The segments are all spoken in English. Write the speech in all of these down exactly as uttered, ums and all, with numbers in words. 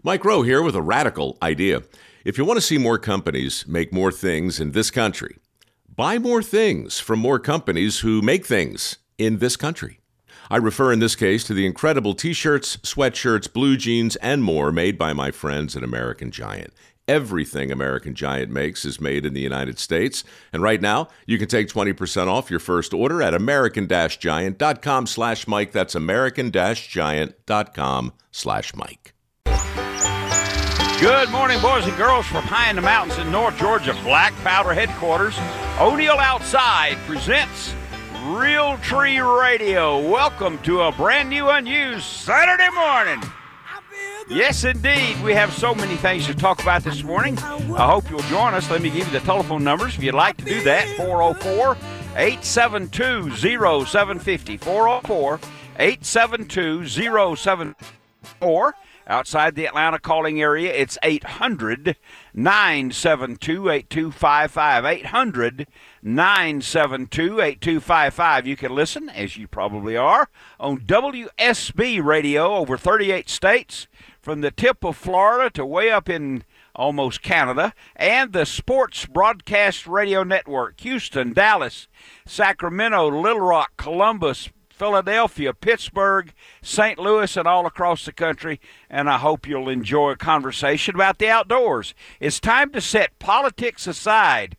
Mike Rowe here with a radical idea. If you want to see more companies make more things in this country, buy more things from more companies who make things in this country. I refer in this case to the incredible t-shirts, sweatshirts, blue jeans, and more made by my friends at American Giant. Everything American Giant makes is made in the United States. And right now, you can take twenty percent off your first order at american-giant.com slash Mike. That's american-giant.com slash Mike. Good morning, boys and girls, from high in the mountains in North Georgia, Black Powder headquarters. O'Neill Outside presents Real Tree Radio. Welcome to a brand new, unused Saturday morning. Yes, indeed. We have so many things to talk about this morning. I hope you'll join us. Let me give you the telephone numbers if you'd like to do that. four oh four, eight seven two, oh seven five oh. four oh four, eight seven two, oh seven five oh. Or outside the Atlanta calling area, it's eight hundred, nine seven two, eight two five five. eight hundred, nine seven two, eight two five five. You can listen, as you probably are, on W S B radio over thirty-eight states, from the tip of Florida to way up in almost Canada, and the Sports Broadcast Radio Network, Houston, Dallas, Sacramento, Little Rock, Columbus, Philadelphia, Pittsburgh, Saint Louis, and all across the country. And I hope you'll enjoy a conversation about the outdoors. It's time to set politics aside.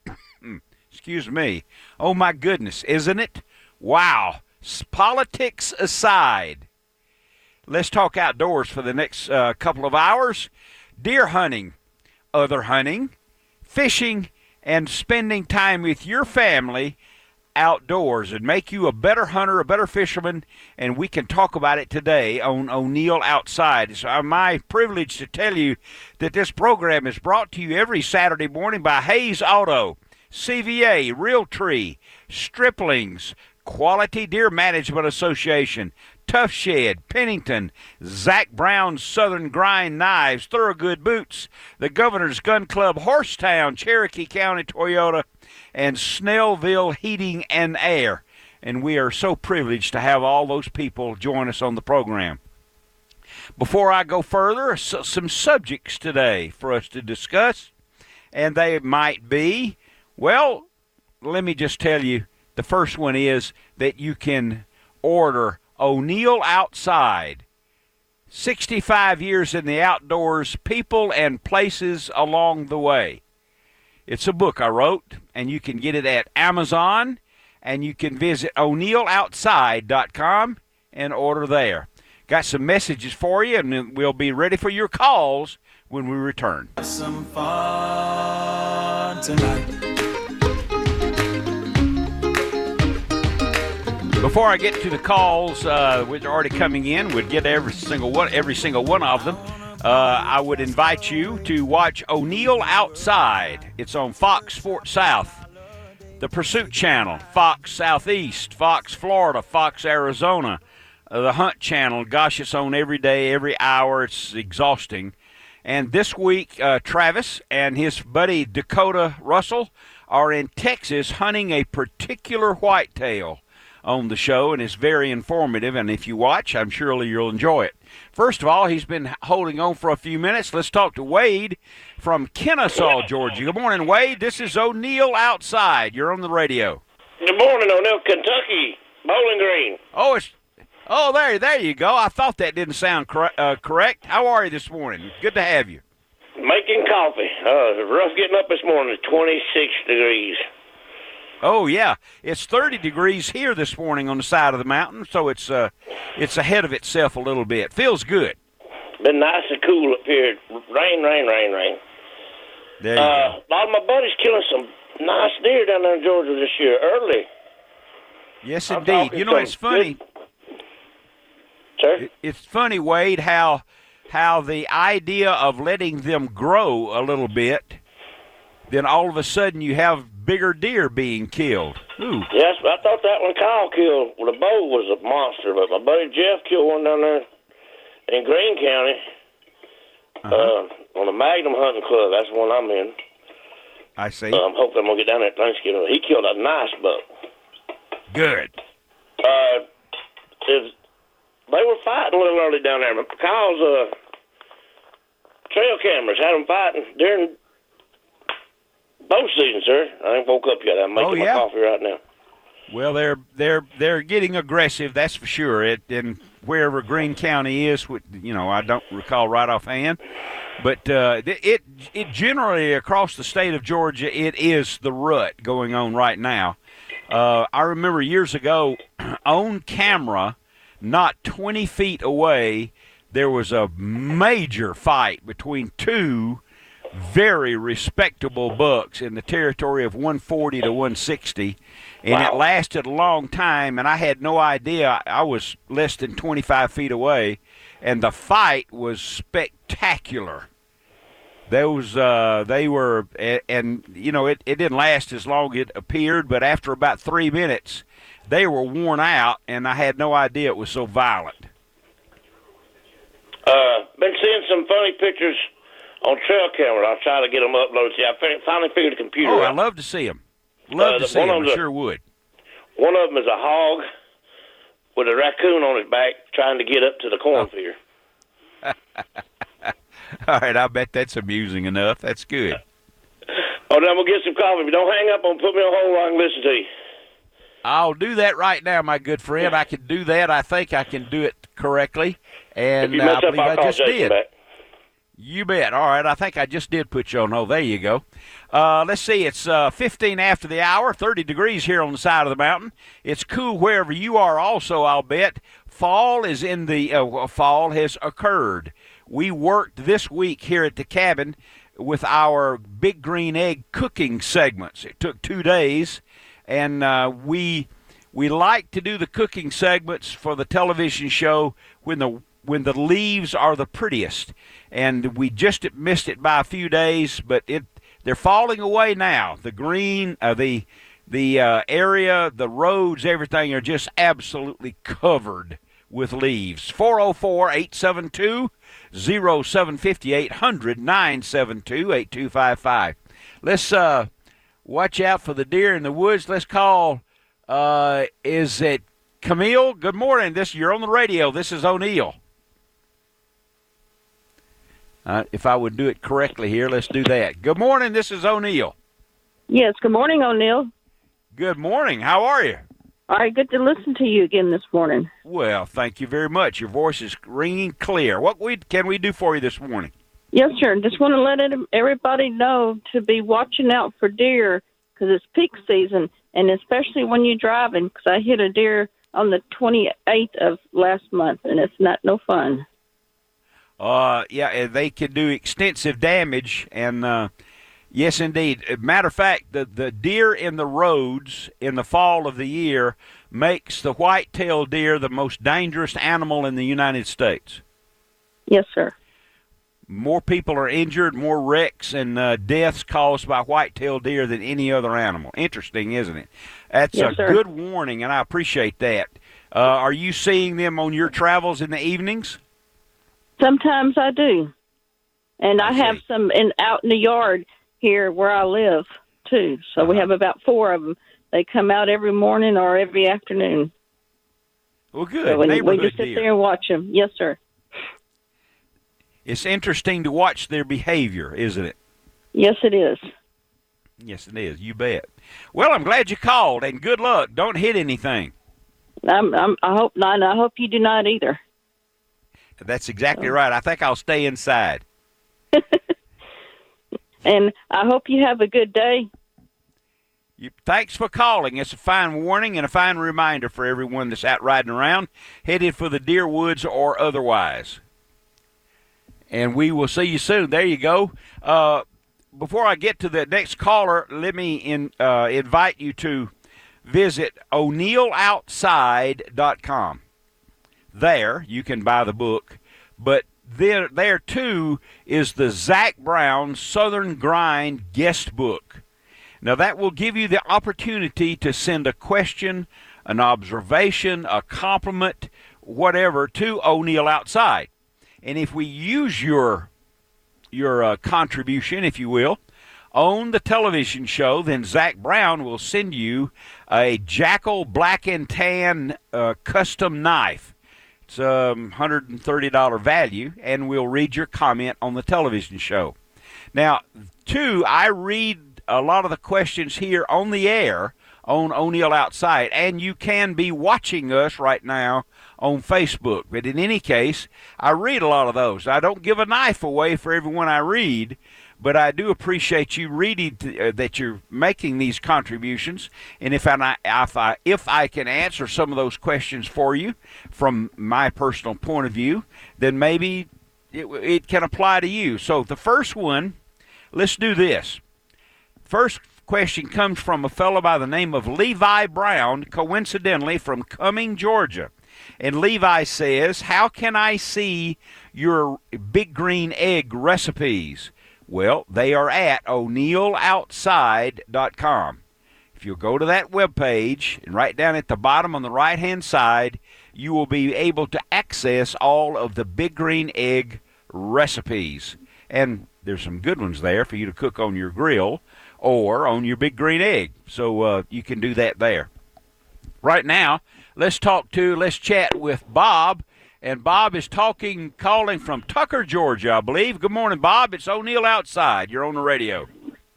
Excuse me. Oh, my goodness, isn't it? Wow. Politics aside. Let's talk outdoors for the next uh, couple of hours. Deer hunting, other hunting, fishing, and spending time with your family outdoors and make you a better hunter, a better fisherman, and we can talk about it today on O'Neill Outside. It's my privilege to tell you that this program is brought to you every Saturday morning by Hayes Auto, C V A, Realtree, Striplings, Quality Deer Management Association, Tough Shed, Pennington, Zach Brown's Southern Grind Knives, Thorogood Boots, the Governor's Gun Club, Horsetown, Cherokee County Toyota, and Snellville Heating and Air. And we are so privileged to have all those people join us on the program. Before I go further, so, some subjects today for us to discuss, and they might be, well, let me just tell you, the first one is that you can order O'Neill Outside, sixty-five years in the outdoors, people and places along the way. It's a book I wrote, and you can get it at Amazon, and you can visit O'Neill Outside dot com and order there. Got some messages for you, and we'll be ready for your calls when we return. Some fun tonight. Before I get to the calls, uh, which are already coming in, we'd get every single one, every single one of them. Uh, I would invite you to watch O'Neill Outside. It's on Fox Sports South, the Pursuit Channel, Fox Southeast, Fox Florida, Fox Arizona, uh, the Hunt Channel. Gosh, it's on every day, every hour. It's exhausting. And this week, uh, Travis and his buddy Dakota Russell are in Texas hunting a particular whitetail on the show, and it's very informative, and if you watch, I'm sure you'll enjoy it. First of all, he's been holding on for a few minutes. Let's talk to Wade from Kennesaw, Georgia. Good morning, Wade. This is O'Neill Outside. You're on the radio. Good morning, O'Neill, Kentucky, Bowling Green. Oh, it's oh there, there you go. I thought that didn't sound cor- uh, correct. How are you this morning? Good to have you. Making coffee. Uh, it's rough getting up this morning. twenty-six degrees. Oh, yeah. It's thirty degrees here this morning on the side of the mountain, so it's uh, it's ahead of itself a little bit. Feels good. Been nice and cool up here. Rain, rain, rain, rain. There you uh, go. A lot of my buddies killing some nice deer down there in Georgia this year, early. Yes, I'm indeed. talking You know, it's some funny. good- Sir? It- It's funny, Wade, how how the idea of letting them grow a little bit, then all of a sudden you have bigger deer being killed. Ooh. Yes, but I thought that one Kyle killed with a bow was a monster, but my buddy Jeff killed one down there in Greene County Uh-huh. uh, on the Magnum Hunting Club. That's the one I'm in. I see. Uh, I'm hoping I'm going to get down there at Thanksgiving. He killed a nice buck. Good. Uh, if they were fighting a little early down there. Kyle's uh, trail cameras. Had them fighting during both seasons, sir. I ain't woke up yet. I'm making Oh, yeah? my coffee right now. Well, they're they're they're getting aggressive. That's for sure. It and wherever Greene County is, with you know, I don't recall right offhand, but uh, it it generally across the state of Georgia, it is the rut going on right now. Uh, I remember years ago, on camera, not twenty feet away, there was a major fight between two very respectable bucks in the territory of one forty to one sixty, and wow. It lasted a long time, and I had no idea. I was less than twenty-five feet away, and the fight was spectacular. Those, uh, they were, and, and you know, it, it didn't last as long as it appeared, but after about three minutes, they were worn out, and I had no idea it was so violent. Uh, been seeing some funny pictures on trail camera. I'll try to get them uploaded. See, I finally figured the computer Oh, out. I'd love to see them. Love Uh, to the- see one them. of I the- sure would. One of them is a hog with a raccoon on his back trying to get up to the cornfield. All right, I bet that's amusing enough. That's good. Oh, then I'm going to get some coffee. If you don't hang up on put me on hold, I can listen to you. I'll do that right now, my good friend. I can do that. I think I can do it correctly. And If you uh, mess I up, believe I'll I call just Jason did. back. You bet. All right, I think I just did put you on hold. There you go. Uh, let's see, it's uh, fifteen after the hour, thirty degrees here on the side of the mountain. It's cool wherever you are also, I'll bet. Fall is in the, uh, fall has occurred. We worked this week here at the cabin with our Big Green Egg cooking segments. It took two days, and uh, we we like to do the cooking segments for the television show when the when the leaves are the prettiest. And we just missed it by a few days, but it they're falling away now. The green, uh, the the uh, area, the roads, everything are just absolutely covered with leaves. four oh four, eight seven two, oh seven five eight, eight hundred, nine seven two, eight two five five. Let's uh, watch out for the deer in the woods. Let's call, uh, is it Camille? Good morning. This You're on the radio. This is O'Neill. Uh, if I would do it correctly here, let's do that. Good morning. This is O'Neill. Yes, good morning, O'Neill. Good morning. How are you? All right, good to listen to you again this morning. Well, thank you very much. Your voice is ringing clear. What we can we do for you this morning? Yes, sir. Just want to let it, everybody know to be watching out for deer because it's peak season, and especially when you're driving, because I hit a deer on the twenty-eighth of last month, and it's not no fun. Uh, yeah, they can do extensive damage, and uh, yes, indeed. Matter of fact, the, the deer in the roads in the fall of the year makes the white-tailed deer the most dangerous animal in the United States. Yes, sir. More people are injured, more wrecks and uh, deaths caused by white-tailed deer than any other animal. Interesting, isn't it? That's Yes, a sir. good warning, and I appreciate that. Uh, are you seeing them on your travels in the evenings? Sometimes I do. And I, I have see. some in out in the yard here where I live, too. So we Uh-huh. have about four of them. They come out every morning or every afternoon. Well, good. So we, we Neighborhood just sit deer. there and watch them. Yes, sir. It's interesting to watch their behavior, isn't it? Yes, it is. Yes, it is. You bet. Well, I'm glad you called, and good luck. Don't hit anything. I'm, I'm, I hope not. And I hope you do not either. That's exactly right. I think I'll stay inside. And I hope you have a good day. You, thanks for calling. It's a fine warning and a fine reminder for everyone that's out riding around, headed for the deer woods or otherwise. And we will see you soon. There you go. Uh, before I get to the next caller, let me in, uh, invite you to visit O'Neill Outside dot com. There, you can buy the book, but there, there too is the Zach Brown Southern Grind guest book. Now, that will give you the opportunity to send a question, an observation, a compliment, whatever, to O'Neill Outside. And if we use your, your uh, contribution, if you will, on the television show, then Zach Brown will send you a Jackal Black and Tan uh, custom knife. It's a one hundred thirty dollars value, and we'll read your comment on the television show. Now, two, I read a lot of the questions here on the air on O'Neill Outside, and you can be watching us right now on Facebook. But in any case, I read a lot of those. I don't give a knife away for everyone I read, but I do appreciate you reading th- uh, that you're making these contributions. And if I, if I if I can answer some of those questions for you from my personal point of view, then maybe it, it can apply to you. So the first one, let's do this. First question comes from a fellow by the name of Levi Brown, coincidentally from Cumming, Georgia. And Levi says, how can I see your Big Green Egg recipes? Well, they are at O'Neill Outside dot com. If you'll go to that webpage, and right down at the bottom on the right-hand side, you will be able to access all of the Big Green Egg recipes. And there's some good ones there for you to cook on your grill or on your Big Green Egg. So uh, you can do that there. Right now, let's talk to, let's chat with Bob. And Bob is talking, calling from Tucker, Georgia, I believe. Good morning, Bob. It's O'Neill Outside. You're on the radio.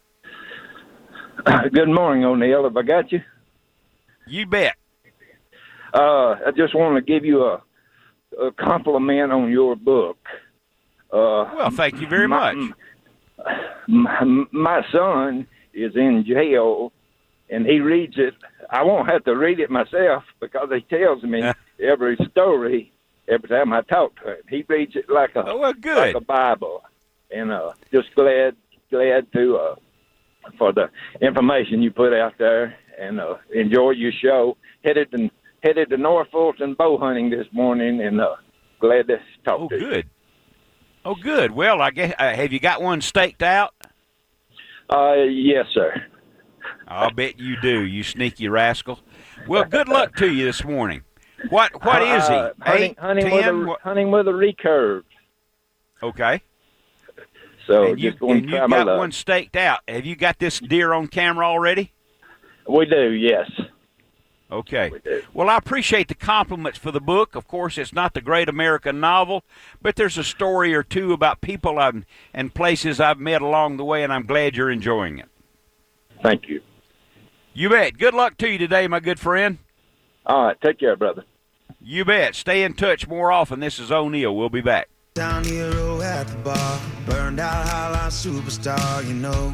Good morning, O'Neill. Have I got you? You bet. Uh, I just want to give you a, a compliment on your book. Uh, well, thank you very my, much. My, my son is in jail, and he reads it. I won't have to read it myself because he tells me every story every time I talk to him. He reads it like a oh, well, good. like a Bible, and uh, just glad glad to uh, for the information you put out there, and uh, enjoy your show. Headed to headed to North Fulton bow hunting this morning, and uh, glad to talk oh, to you. Oh, good. Oh, good. Well, I guess uh, have you got one staked out? Uh, yes, sir. I'll bet you do, you sneaky rascal. Well, good luck to you this morning. What What is he? Uh, hunting, Eight, hunting, ten? with a, hunting with a recurve. Okay. So and you, just going and to you try my got luck. one staked out. Have you got this deer on camera already? We do, yes. Okay. We do. Well, I appreciate the compliments for the book. Of course, it's not the great American novel, but there's a story or two about people I've, and places I've met along the way, and I'm glad you're enjoying it. Thank you. You bet. Good luck to you today, my good friend. All right. Take care, brother. You bet. Stay in touch more often. This is O'Neill. We'll be back. Down hero at the bar, burned out highlight superstar, you know.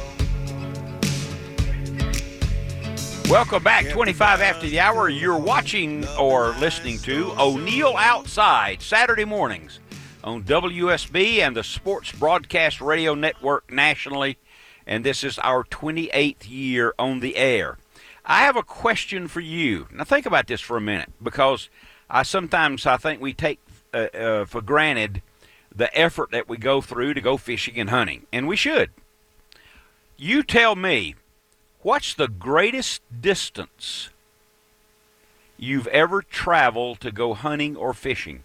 Welcome back, twenty-five after the hour. You're watching or listening to O'Neill Outside, Saturday mornings on W S B and the Sports Broadcast Radio Network nationally, and this is our twenty-eighth year on the air. I have a question for you. Now think about this for a minute, because I sometimes I think we take uh, uh, for granted the effort that we go through to go fishing and hunting, and we should. You tell me, what's the greatest distance you've ever traveled to go hunting or fishing?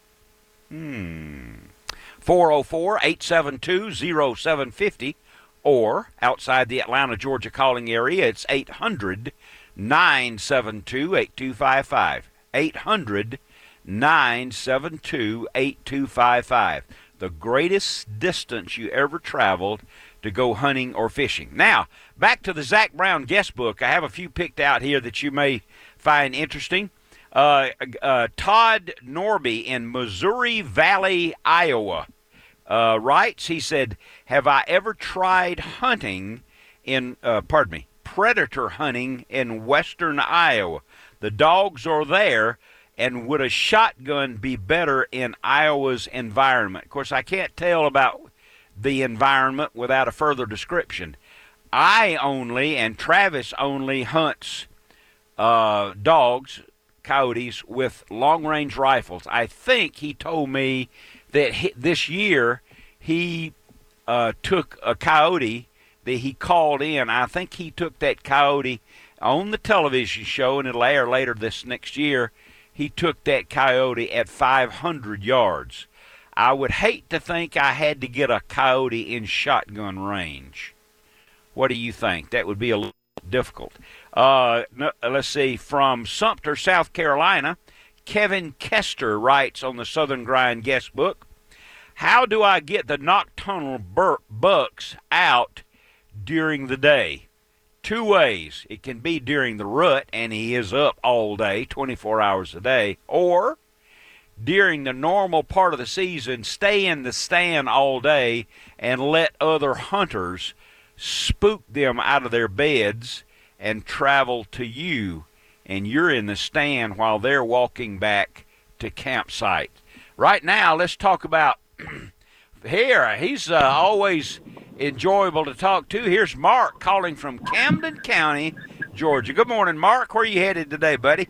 Hmm. four oh four, eight seven two, oh seven five oh, or outside the Atlanta, Georgia calling area, it's eight hundred, nine seven two, eight two five five. eight hundred, nine seven two, eight two five five. The greatest distance you ever traveled to go hunting or fishing. Now, back to the Zach Brown guest book. I have a few picked out here that you may find interesting. Uh, uh, Todd Norby in Missouri Valley, Iowa, uh, writes, he said, have I ever tried hunting in, uh, pardon me, predator hunting in western Iowa? The dogs are there, and would a shotgun be better in Iowa's environment? Of course, I can't tell about the environment without a further description. I only, and Travis only, hunts uh, dogs, coyotes, with long-range rifles. I think he told me that he, this year he uh, took a coyote that he called in. I think he took that coyote on the television show, and it'll air later this next year. He took that coyote at five hundred yards. I would hate to think I had to get a coyote in shotgun range. What do you think? That would be a little difficult. Uh, no, let's see. From Sumter, South Carolina, Kevin Kester writes on the Southern Grind guest book, how do I get the nocturnal bur- bucks out during the day? Two ways. It can be during the rut, and he is up all day, twenty-four hours a day, or during the normal part of the season, stay in the stand all day and let other hunters spook them out of their beds and travel to you, and you're in the stand while they're walking back to campsite. Right now, let's talk about here. He's uh, always enjoyable to talk to. Here's Mark calling from Camden County, Georgia. Good morning, Mark. Where are you headed today, buddy?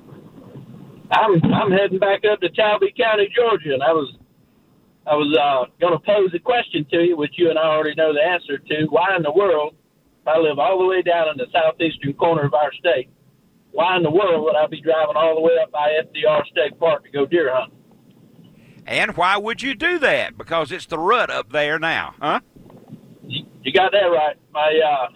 I'm I'm heading back up to Talby County, Georgia, and I was I was uh, going to pose a question to you, which you and I already know the answer to. Why in the world, if I live all the way down in the southeastern corner of our state, why in the world would I be driving all the way up by F D R State Park to go deer hunting? And why would you do that? Because it's the rut up there now, huh? You, you got that right. My uh,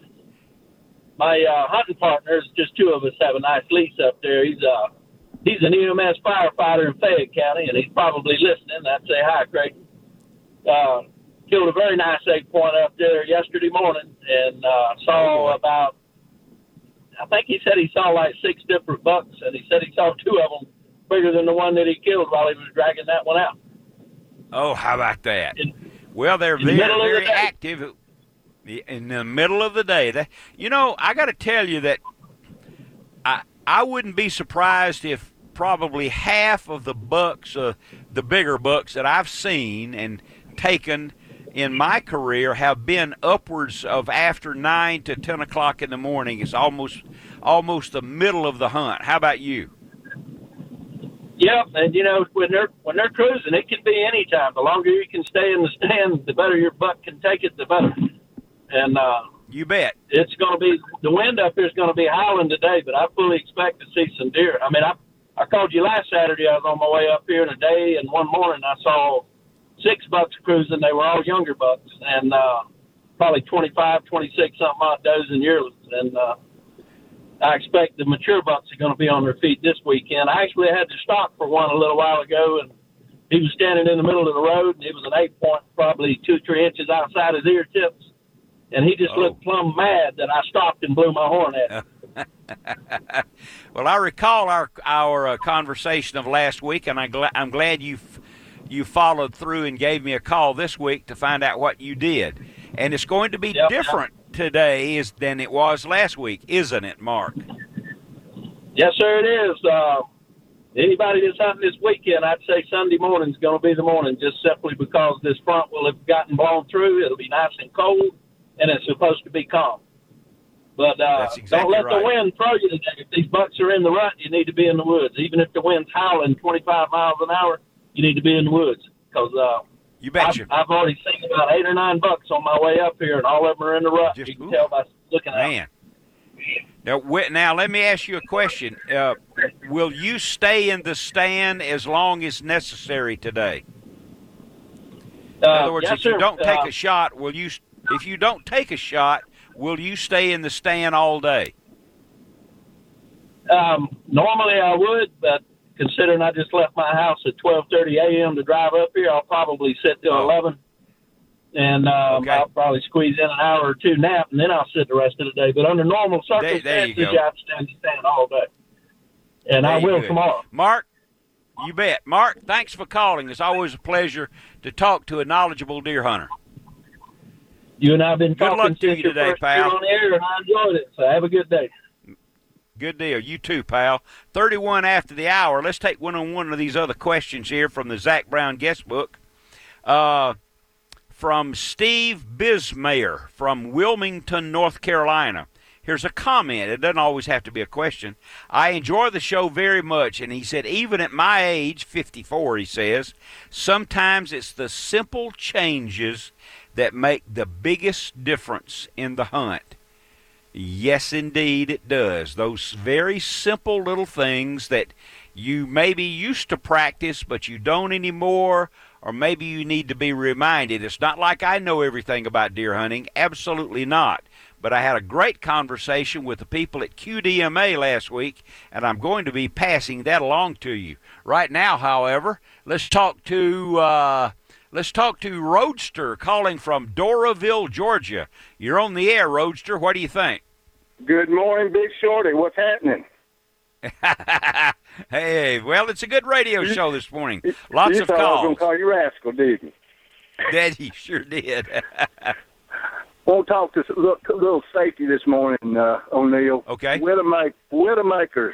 my uh, hunting partners, just two of us, have a nice lease up there. He's uh he's an E M S firefighter in Fayette County, and he's probably listening. I'd say hi, Creighton. Uh, killed a very nice eight point up there yesterday morning, and uh, saw about. I think he said he saw like six different bucks, and he said he saw two of them bigger than the one that he killed while he was dragging that one out. Oh, how about that? In, well, they're in very, the middle of very the day. active in the middle of the day. That, you know, I got to tell you that I I wouldn't be surprised if probably half of the bucks, uh, the bigger bucks that I've seen and taken in my career have been upwards of after nine to ten o'clock in the morning. It's almost almost the middle of the hunt. How about you? Yep, and you know when they're when they're cruising, it can be any time. The longer you can stay in the stand, the better your buck can take it, the better. And uh, you bet it's going to be the wind up here is going to be howling today, but I fully expect to see some deer. I mean, I I called you last Saturday. I was on my way up here in a day, and one morning I saw six bucks cruising. They were all younger bucks, and uh, probably twenty-five, twenty-six something odd dozen yearlings. And uh, I expect the mature bucks are going to be on their feet this weekend. I actually had to stop for one a little while ago, and he was standing in the middle of the road, and it was an eight point, probably two, three inches outside his ear tips. And he just oh. looked plumb mad that I stopped and blew my horn at him. Well, I recall our our uh, conversation of last week, and I gl- I'm glad you you followed through and gave me a call this week to find out what you did. And it's going to be yep. different today is than it was last week, isn't it, Mark? Yes, sir, it is. Uh, anybody that's hunting this weekend, I'd say Sunday morning is going to be the morning, just simply because this front will have gotten blown through. It'll be nice and cold, and it's supposed to be calm. But uh, exactly don't let right. the wind throw you today. If these bucks are in the rut, you need to be in the woods. Even if the wind's howling twenty-five miles an hour, you need to be in the woods. Because uh, you betcha. I've, I've already seen about eight or nine bucks on my way up here, and all of them are in the rut. Just, you can ooh, tell by looking at man. Them. Now, now, let me ask you a question. Uh, will you stay in the stand as long as necessary today? In uh, other words, yes, if you sir. don't take uh, a shot, will you? If you don't take a shot, will you stay in the stand all day? Um, normally I would, but considering I just left my house at twelve thirty a.m. to drive up here, I'll probably sit till oh. eleven, and um, okay. I'll probably squeeze in an hour or two nap, and then I'll sit the rest of the day. But under normal circumstances, there you go. I'd stand the stand all day, and There I you will go. tomorrow. Mark, you bet. Mark, thanks for calling. It's always a pleasure to talk to a knowledgeable deer hunter. You and I have been Good talking luck to since you your today, first pal. year on the air, and I enjoyed it. So have a good day. Good deal. You too, pal. thirty-one after the hour. Let's take one on one of these other questions here from the Zach Brown guest book. Uh, from Steve Bismayer from Wilmington, North Carolina. Here's a comment. It doesn't always have to be a question. I enjoy the show very much. And he said, even at my age, fifty-four, he says, sometimes it's the simple changes that make the biggest difference in the hunt. Yes, indeed, it does. Those very simple little things that you maybe used to practice, but you don't anymore, or maybe you need to be reminded. It's not like I know everything about deer hunting. Absolutely not. but I had a great conversation with the people at Q D M A last week, and I'm going to be passing that along to you. Right now, however, let's talk to uh, let's talk to Roadster calling from Doraville, Georgia. You're on the air, Roadster. What do you think? Good morning, Big Shorty. What's happening? Hey, well, it's a good radio show this morning. Lots you of thought calls. I was going to call you Rascal, didn't you? That he sure did. Want to talk to a little, little safety this morning, uh, O'Neill. Okay. Widowmake, Widowmakers.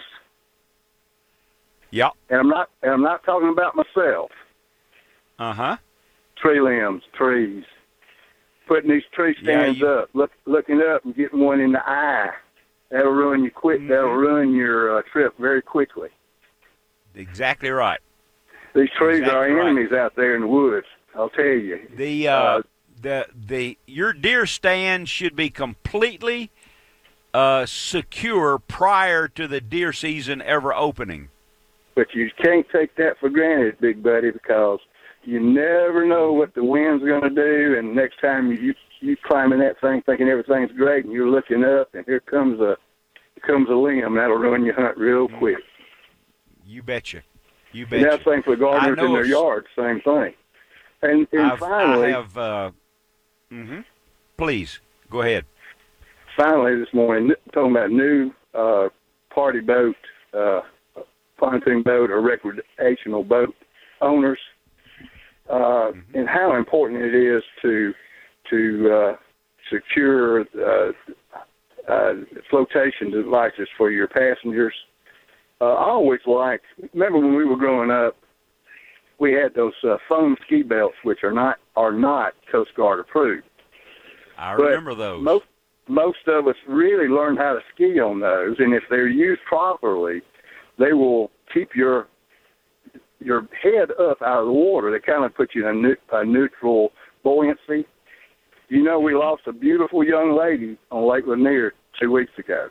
Yep. And I'm not. And I'm not talking about myself. Uh huh. Tree limbs, trees. Putting these tree stands Yeah, you- up, look, looking up, and getting one in the eye. That'll ruin you quick. Mm-hmm. That'll ruin your uh, trip very quickly. Exactly right. These trees Exactly are our right. enemies out there in the woods. I'll tell you. The uh, Uh, the the your deer stand should be completely uh, secure prior to the deer season ever opening. But you can't take that for granted, big buddy, because you never know what the wind's going to do. And next time you you climbing that thing, thinking everything's great, and you're looking up, and here comes a here comes a limb that'll ruin your hunt real quick. You betcha. You And betcha. that's the thing for gardeners I know in their of- yards, same thing. And and I've, finally, I have. Uh, mm-hmm. Please go ahead. finally this morning, talking about new uh, party boat, uh, pontoon boat, or recreational boat owners, uh, Mm-hmm. and how important it is to to uh, secure uh, uh, flotation devices for your passengers. Uh, I always liked. Remember when we were growing up, we had those uh, foam ski belts, which are not are not Coast Guard approved. I But remember those. Most most of us really learn how to ski on those, and if they're used properly, they will keep your your head up out of the water. They kind of put you in a, ne- a neutral buoyancy. You know, we lost a beautiful young lady on Lake Lanier two weeks ago.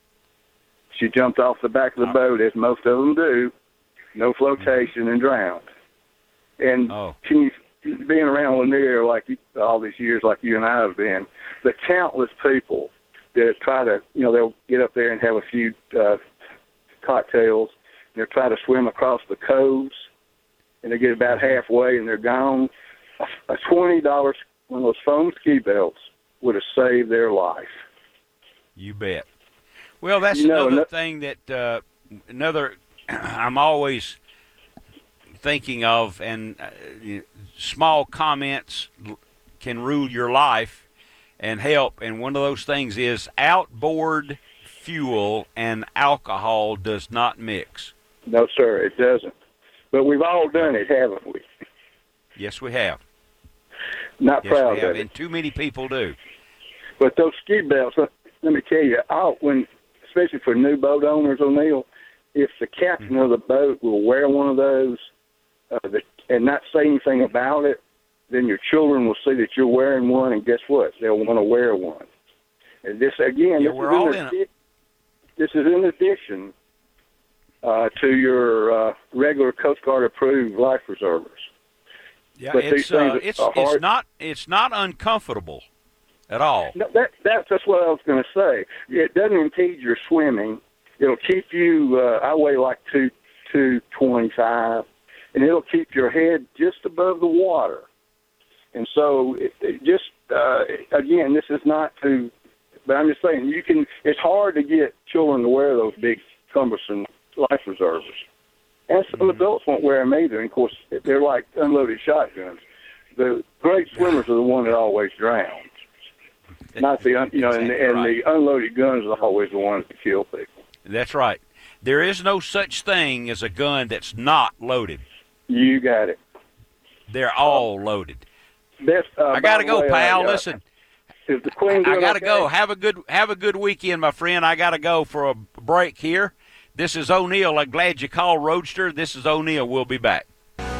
She jumped off the back of the boat, as most of them do, no flotation, and drowned. And Oh. can you, being around Lanier like you, all these years, like you and I have been, the countless people that try to, you know, they'll get up there and have a few uh, cocktails, and they'll try to swim across the coves, and they get about halfway and they're gone. A a twenty dollars one of those foam ski belts would have saved their life. You bet. Well, that's You know, another no- thing that uh, another I'm always thinking of, and uh, you know, small comments l- can rule your life and help. And one of those things is outboard fuel and alcohol does not mix. No, sir, it doesn't. But we've all done it, haven't we? Yes, we have. Not Yes, proud we have, of it. and too many people do. But those ski belts, let, let me tell you, I'll, when especially for new boat owners, O'Neill, if the captain Mm-hmm. of the boat will wear one of those uh, the, and not say anything about it, then your children will see that you're wearing one, and guess what? They'll want to wear one. And this, again, Yeah, this, we're is all in in it. addi- this is in addition uh, to your uh, regular Coast Guard approved life preservers. Yeah, But it's these things uh, it's are it's hard- not it's not uncomfortable at all. No, that, that's just what I was going to say. It doesn't impede your swimming. It'll keep you. Uh, I weigh like two two twenty five, and it'll keep your head just above the water. And so, it, it just uh, again, this is not to. But I'm just saying, you can. It's hard to get children to wear those big, cumbersome life preservers, and some Mm-hmm. adults won't wear them either. And of course, they're like unloaded shotguns. The great swimmers are the one that always drown. Not the un, you know, and, and the unloaded guns are always the ones that kill people. That's right. There is no such thing as a gun that's not loaded. You got it. They're all loaded. Best, uh, I gotta by the go, way, pal. I, uh, Listen, Is the Queen I doing gotta okay? go. Have a good have a good weekend, my friend. I gotta go for a break here. This is O'Neill. I'm glad you called, Roadster. This is O'Neill. We'll be back.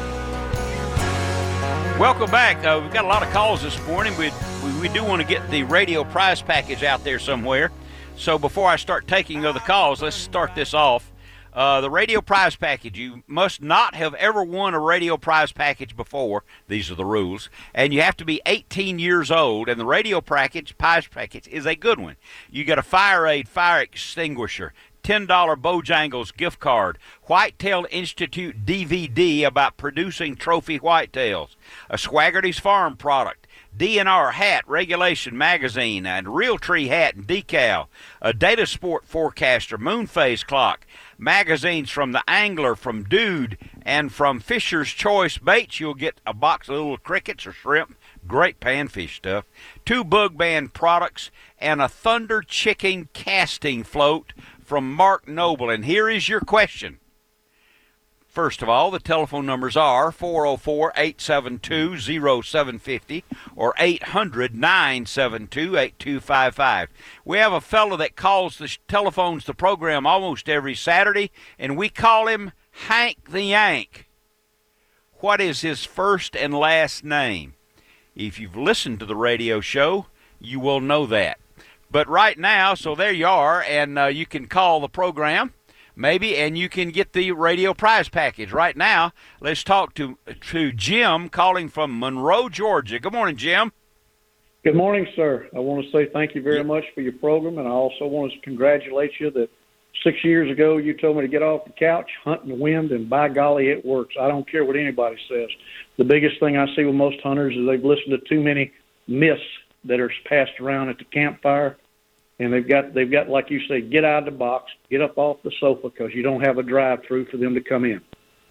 Welcome back. Uh, we've got a lot of calls this morning. We, we we do want to get the radio prize package out there somewhere. So before I start taking other calls, let's start this off. Uh, the radio prize package. You must not have ever won a radio prize package before. These are the rules. And you have to be eighteen years old. And the radio package, prize package, is a good one. You get a FireAid fire extinguisher, ten dollar Bojangles gift card, Whitetail Institute D V D about producing trophy whitetails, a Swaggerty's Farm product, D N R hat, regulation magazine, and Realtree hat and decal, a Data Sport forecaster, moon phase clock, magazines from The Angler, from Dude, and from Fisher's Choice Baits. You'll get a box of little crickets or shrimp, great panfish stuff, two Bug Band products, and a Thunder Chicken casting float from Mark Noble. And here is your question. First of all, the telephone numbers are four oh four, eight seven two, oh seven five oh or eight hundred, nine seven two, eight two five five. We have a fellow that calls the telephones the program almost every Saturday, and we call him Hank the Yank. What is his first and last name? If you've listened to the radio show, you will know that. But right now, so there you are, and uh, you can call the program. Maybe, and you can get the radio prize package. Right now, let's talk to to Jim calling from Monroe, Georgia. Good morning, Jim. Good morning, sir. I want to say thank you very much for your program, and I also want to congratulate you that six years ago you told me to get off the couch, hunt in the wind, and by golly, it works. I don't care what anybody says. The biggest thing I see with most hunters is they've listened to too many myths that are passed around at the campfire. And they've got, they've got, like you say, get out of the box, get up off the sofa, because you don't have a drive-through for them to come in.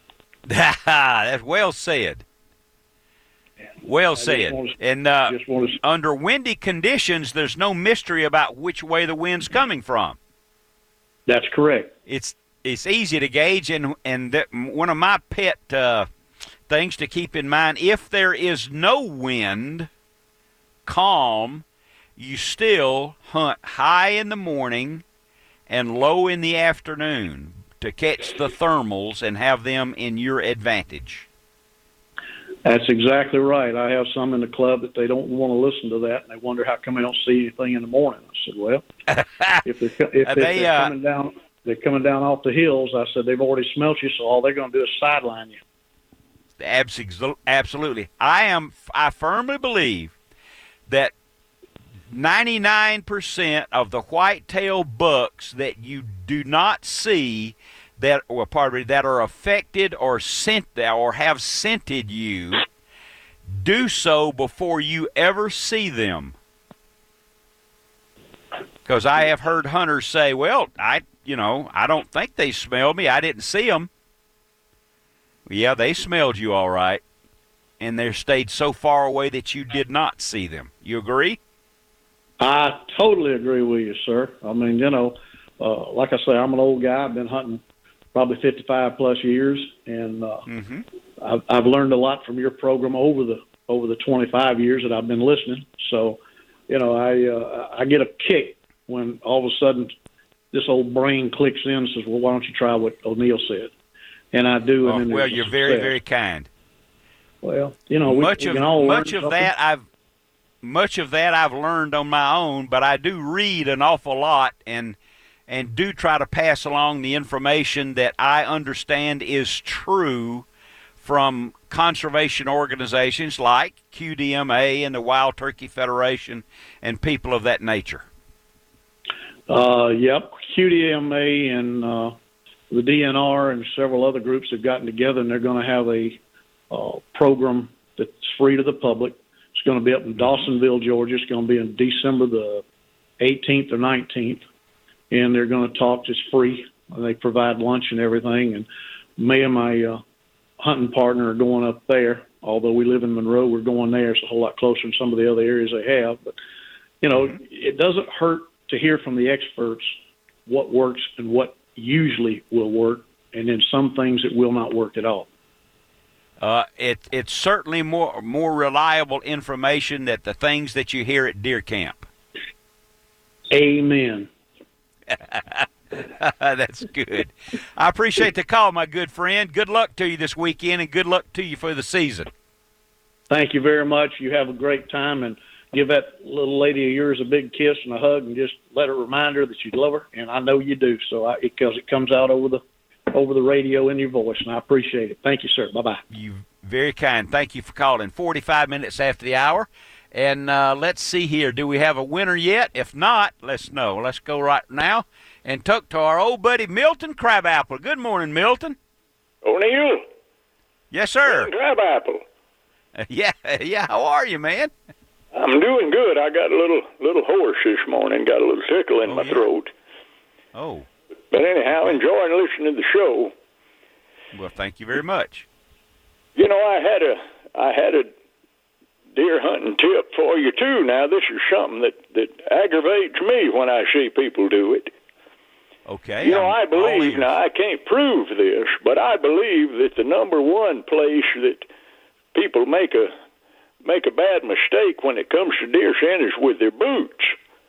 That's well said. Well I said. To, and uh, to... under windy conditions, there's no mystery about which way the wind's coming from. That's correct. It's it's easy to gauge, and and that, one of my pet uh, things to keep in mind: if there is no wind, calm, you still hunt high in the morning and low in the afternoon to catch the thermals and have them in your advantage. That's exactly right. I have some in the club that they don't want to listen to that, and they wonder how come I don't see anything in the morning. I said, well, if they're, if, if they, they're uh, coming down, they're coming down off the hills. I said they've already smelt you, so all they're going to do is sideline you. Absolutely. I am. I firmly believe that ninety-nine percent of the whitetail bucks that you do not see that, or pardon me, that are affected or scent or have scented you, do so before you ever see them. Because I have heard hunters say, "Well, I, you know, I don't think they smelled me. I didn't see them." Yeah, they smelled you all right, and they stayed so far away that you did not see them. You agree? I totally agree with you, sir. I mean, you know, uh, like I say, I'm an old guy. I've been hunting probably fifty-five plus years, and uh, mm-hmm. I've, I've learned a lot from your program over the over the twenty-five years that I've been listening. So, you know, I uh, I get a kick when all of a sudden this old brain clicks in and says, "Well, why don't you try what O'Neill said?" And I do. Oh, and well, you're very, very kind. Well, you know, we, much we of can all much learn of something. that I've. Much of that I've learned on my own, but I do read an awful lot and and do try to pass along the information that I understand is true from conservation organizations like Q D M A and the Wild Turkey Federation and people of that nature. Uh, yep, Q D M A and uh, the D N R and several other groups have gotten together, and they're going to have a uh, program that's free to the public. It's going to be up in Dawsonville, Georgia. It's going to be in December the eighteenth or nineteenth, and they're going to talk just free. They provide lunch and everything, and me and my uh, hunting partner are going up there. Although we live in Monroe, we're going there. It's a whole lot closer than some of the other areas they have. But, you know, it doesn't hurt to hear from the experts what works and what usually will work, and then some things that will not work at all. Uh, it, it's certainly more more reliable information than the things that you hear at deer camp. Amen. That's good. I appreciate the call, my good friend. Good luck to you this weekend, and good luck to you for the season. Thank you very much. You have a great time, and give that little lady of yours a big kiss and a hug, and just let her remind her that you love her, and I know you do. So, I, because it comes out over the over the radio in your voice, and I appreciate it. Thank you, sir. Bye-bye. You very kind. Thank you for calling. forty-five minutes after the hour. And uh, let's see here. Do we have a winner yet? If not, let's know. Let's go right now and talk to our old buddy Milton Crabapple. Good morning, Milton. O'Neill. Yes, sir. Crabapple. Uh, yeah, yeah. How are you, man? I'm doing good. I got a little little hoarse this morning. Got a little tickle in oh, my yeah. throat. Oh. But anyhow, enjoying listening to the show. Well, thank you very much. You know, I had a I had a deer hunting tip for you too. Now, this is something that that aggravates me when I see people do it. Okay. You know, I'm I believe, now I can't prove this, but I believe that the number one place that people make a make a bad mistake when it comes to deer scent is with their boots.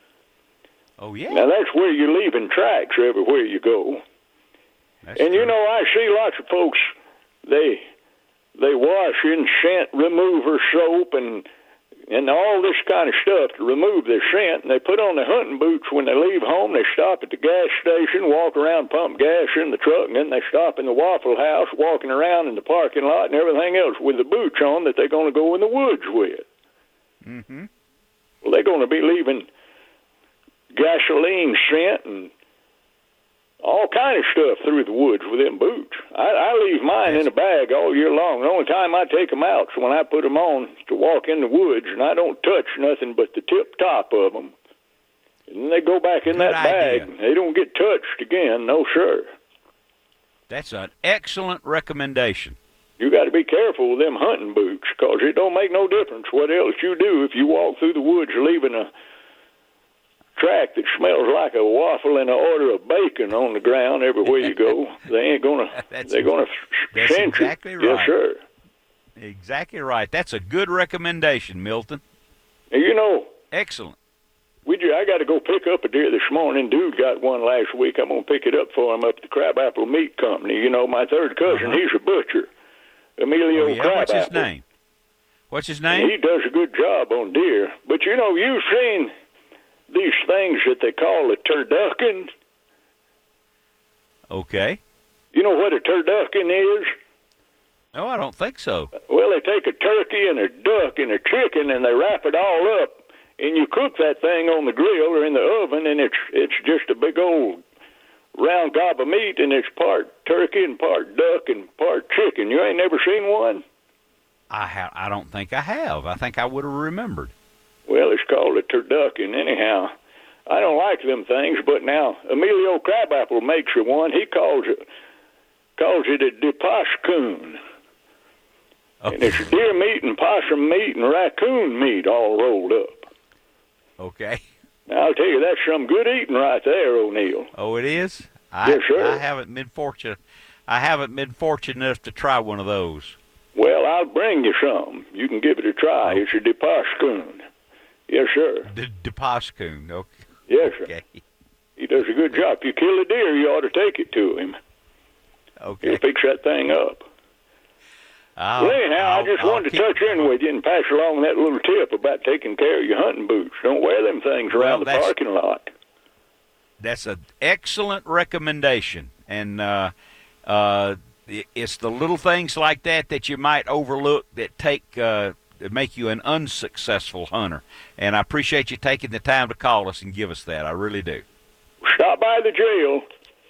Oh, yeah? Now, that's where you're leaving tracks everywhere you go. That's and, true. you know, I see lots of folks, they they wash in scent remover soap and and all this kind of stuff to remove their scent, and they put on their hunting boots when they leave home. They stop at the gas station, walk around, pump gas in the truck, and then they stop in the Waffle House, walking around in the parking lot and everything else with the boots on that they're going to go in the woods with. Mm-hmm. Well, they're going to be leaving gasoline scent and all kind of stuff through the woods with them boots. I, I leave mine in a bag all year long. The only time I take them out is when I put them on to walk in the woods, and I don't touch nothing but the tip top of them. And then they go back in Good that bag. idea. They don't get touched again, no sir. That's an excellent recommendation. You got to be careful with them hunting boots, because it don't make no difference what else you do if you walk through the woods leaving a track that smells like a waffle and an order of bacon on the ground everywhere you go. They ain't gonna. They're gonna That's cinch you. exactly right. Yes, sir. Exactly right. That's a good recommendation, Milton. And you know, Excellent. we ju- I got to go pick up a deer this morning. Dude got one last week. I'm gonna pick it up for him up at the Crabapple Meat Company. You know, my third cousin. Uh-huh. He's a butcher, Emilio Oh, yeah? Crabapple. What's his name? What's his And name? he does a good job on deer. But you know, you've seen these things that they call a turducken. Okay. You know what a turducken is? No, I don't think so. Well, they take a turkey and a duck and a chicken and they wrap it all up, and you cook that thing on the grill or in the oven, and it's it's just a big old round gob of meat, and it's part turkey and part duck and part chicken. You ain't never seen one? I ha- I don't think I have. I think I would have remembered. Well, it's called a turducken. Anyhow, I don't like them things, but now Emilio Crabapple makes you one. He calls it calls it a deposhcoon. Okay. And it's deer meat and possum meat and raccoon meat all rolled up. Okay. Now, I'll tell you, that's some good eating right there, O'Neill. Oh, it is? I, Yes, sir. I haven't been fortunate. I haven't been fortunate enough to try one of those. Well, I'll bring you some. You can give it a try. It's a deposhcoon. Yes, sir. The Deposcoon. Okay. Yes, sir. Okay. He does a good job. If you kill a deer, you ought to take it to him. Okay. He'll fix that thing up. I'll, Well, anyhow, I'll, I just I'll wanted to keep- touch in with you and pass along that little tip about taking care of your hunting boots. Don't wear them things Well, around the that's- parking lot. That's an excellent recommendation, and uh, uh, it's the little things like that that you might overlook that take uh, that make you an unsuccessful hunter. And I appreciate you taking the time to call us and give us that. I really do. Stop by the jail.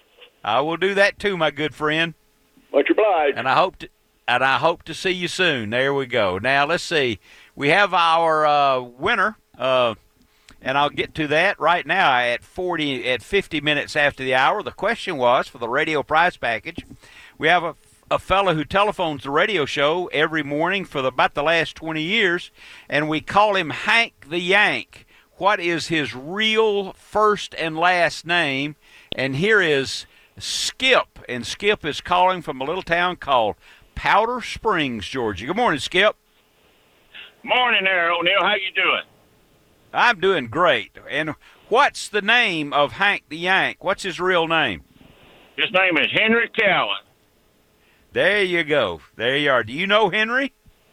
I will do that too, my good friend. Much obliged. And I hope to, and I hope to see you soon. There we go. Now let's see. We have our uh, winner. Uh, And I'll get to that right now at forty at fifty minutes after the hour. The question was for the radio prize package. We have a, a fellow who telephones the radio show every morning for the, about the last twenty years, and we call him Hank the Yank. What is his real first and last name? And here is Skip, and Skip is calling from a little town called Powder Springs, Georgia. Good morning, Skip. Morning there, O'Neill. How you doing? I'm doing great. And what's the name of Hank the Yank? What's his real name? His name is Henry Cowan. There you go. There you are. Do you know Henry?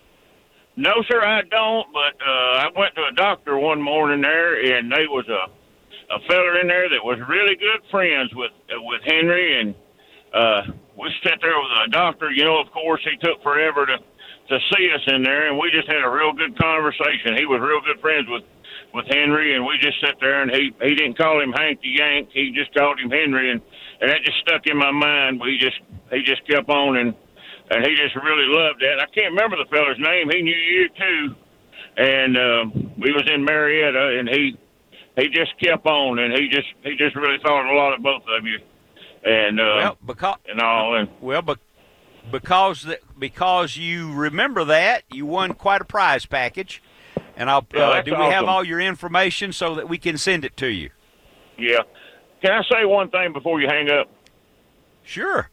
No, sir, I don't, but uh, I went to a doctor one morning there, and there was a, a feller in there that was really good friends with uh, with Henry, and uh, we sat there with a doctor. You know, of course, he took forever to to see us in there, and we just had a real good conversation. He was real good friends with with Henry, and we just sat there, and he he didn't call him Hank the Yank. He just called him Henry, and, and that just stuck in my mind. We just he just kept on, and and he just really loved that. I can't remember the fella's name. He knew you too, and uh, we was in Marietta, and he he just kept on, and he just he just really thought a lot of both of you, and uh, well, because and all, and well, but. Because the, because you remember that, you won quite a prize package, and I'll yeah, uh, do we awesome. have all your information so that we can send it to you? Yeah. Can I say one thing before you hang up? Sure.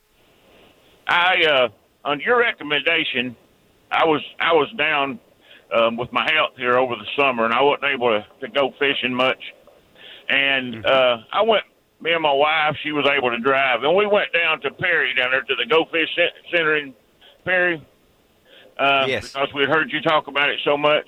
I uh, on your recommendation, I was I was down um, with my health here over the summer, and I wasn't able to, to go fishing much, and mm-hmm. uh, I went. Me and my wife, she was able to drive. And we went down to Perry, down there to the Go Fish Center in Perry. Uh, yes. Because we had heard you talk about it so much.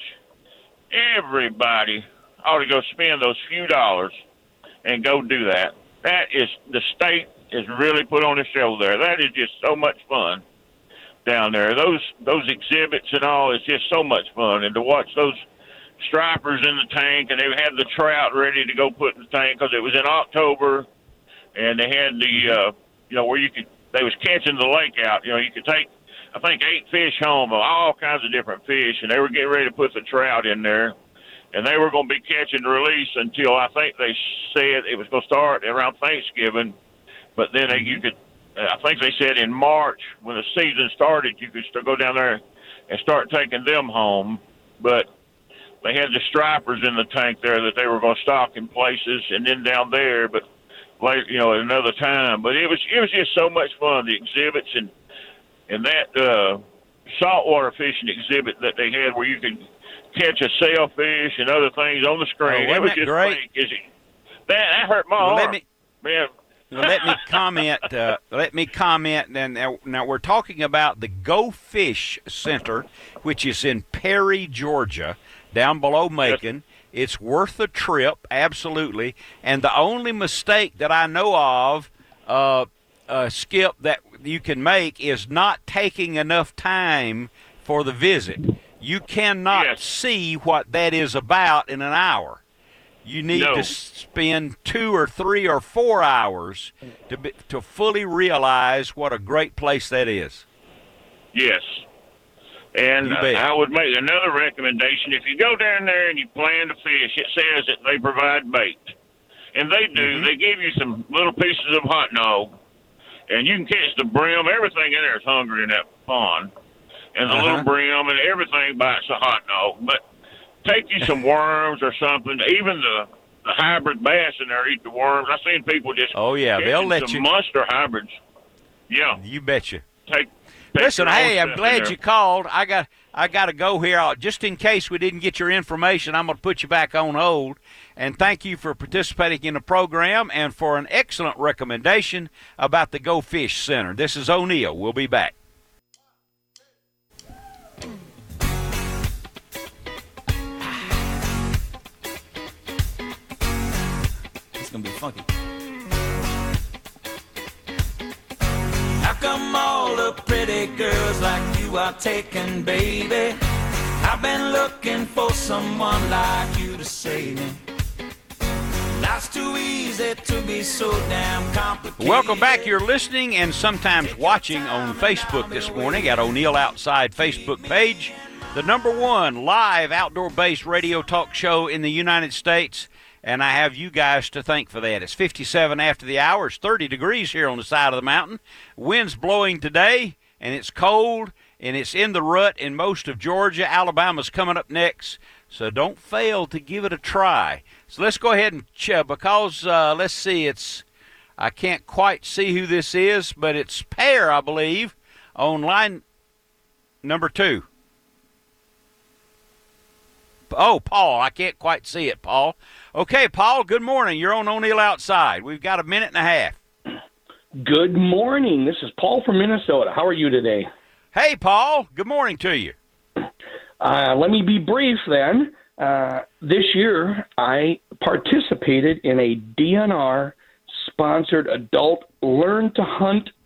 Everybody ought to go spend those few dollars and go do that. That is, the state is really put on a show there. That is just so much fun down there. Those those exhibits and all is just so much fun. And to watch those stripers in the tank, and they had the trout ready to go put in the tank because it was in October, and they had the, uh, you know, where you could, they was catching the lake out. You know, you could take, I think, eight fish home, all kinds of different fish, and they were getting ready to put the trout in there, and they were going to be catch and release until I think they said it was going to start around Thanksgiving, but then they, you could, I think they said in March when the season started, you could still go down there and start taking them home, but they had the stripers in the tank there that they were going to stock in places, and then down there, but later, you know, at another time. But it was it was just so much fun. The exhibits and and that uh, saltwater fishing exhibit that they had, where you could catch a sailfish and other things on the screen. Oh, it was that just great? Fake, is it? That that hurt my well, arm, let me, man. Well, let me comment. Uh, let me comment. And now, now we're talking about the Go Fish Center, which is in Perry, Georgia, down below Macon. It's worth a trip, absolutely. And the only mistake that I know of, uh, uh, Skip, that you can make is not taking enough time for the visit. You cannot yes. see what that is about in an hour. You need no. to spend two or three or four hours to be, to fully realize what a great place that is. Yes. And uh, I would make another recommendation. If you go down there and you plan to fish, it says that they provide bait. And they do. Mm-hmm. They give you some little pieces of hot dog, and you can catch the brim. Everything in there is hungry in that pond. And the uh-huh. little brim and everything bites a hot dog. But take you some worms or something. Even the, the hybrid bass in there eat the worms. I've seen people just oh yeah, they'll let some you. monster hybrids. Yeah, you betcha. Take. Listen, hey, I'm glad you called. I got I got to go here. I'll, just in case we didn't get your information, I'm going to put you back on hold. And thank you for participating in the program and for an excellent recommendation about the Go Fish Center. This is O'Neill. We'll be back. It's going to be funky. How come all the pretty girls like you are taken, baby? I've been looking for someone like you to save me. Life's too easy to be so damn complicated. Welcome back. You're listening and sometimes watching on Facebook this morning at O'Neill Outside Facebook page. The number one live outdoor-based radio talk show in the United States. And I have you guys to thank for that. It's fifty-seven after the hour. It's thirty degrees here on the side of the mountain. Wind's blowing today, and it's cold, and it's in the rut in most of Georgia. Alabama's coming up next, so don't fail to give it a try. So let's go ahead and ch- because, uh, let's see, it's I can't quite see who this is, but it's Pear, I believe, on line number two. Oh, Paul, I can't quite see it, Paul. Okay, Paul, good morning. You're on O'Neill Outside. We've got a minute and a half. Good morning. This is Paul from Minnesota. How are you today? Hey, Paul. Good morning to you. Uh, let me be brief then. Uh, this year, I participated in a D N R-sponsored adult Learn to Hunt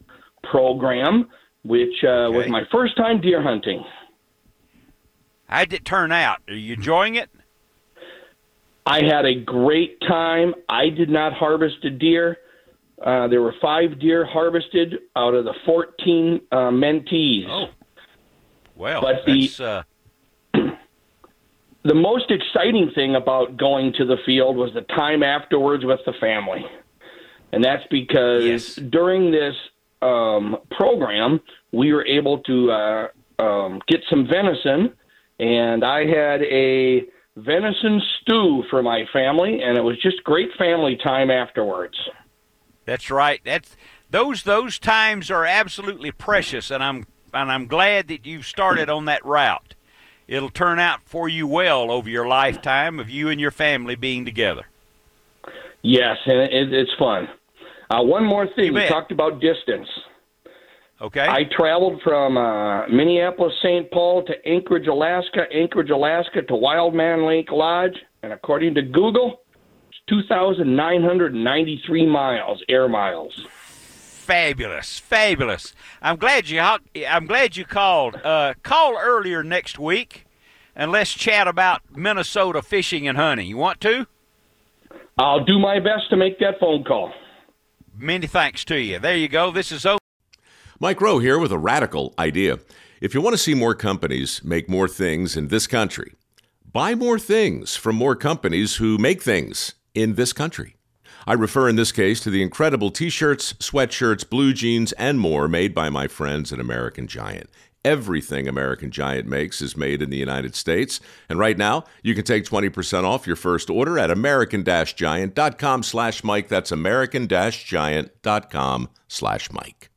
program, which uh, Okay. was my first time deer hunting. How did it turn out? Are you enjoying it? I had a great time. I did not harvest a deer. Uh, there were five deer harvested out of the fourteen uh, mentees. Oh, well, But that's... the- uh, The most exciting thing about going to the field was the time afterwards with the family. And that's because Yes. during this um, program, we were able to uh, um, get some venison, and I had a venison stew for my family, and it was just great family time afterwards. That's right. That's those those times are absolutely precious, and I'm and I'm glad that you've started on that route. It'll turn out for you well over your lifetime of you and your family being together. Yes, and it, it's fun. Uh, one more thing, You we bet. talked about distance. Okay. I traveled from uh, Minneapolis, Saint Paul to Anchorage, Alaska, Anchorage, Alaska to Wildman Lake Lodge, and according to Google, it's two thousand nine hundred ninety-three miles, air miles. Fabulous, fabulous. I'm glad you I'm glad you called. Uh, call earlier next week, and let's chat about Minnesota fishing and hunting. You want to? I'll do my best to make that phone call. Many thanks to you. There you go. This is O. Mike Rowe here with a radical idea. If you want to see more companies make more things in this country, buy more things from more companies who make things in this country. I refer in this case to the incredible t-shirts, sweatshirts, blue jeans, and more made by my friends at American Giant. Everything American Giant makes is made in the United States. And right now, you can take twenty percent off your first order at american-giant.com slash Mike. That's american-giant.com slash Mike.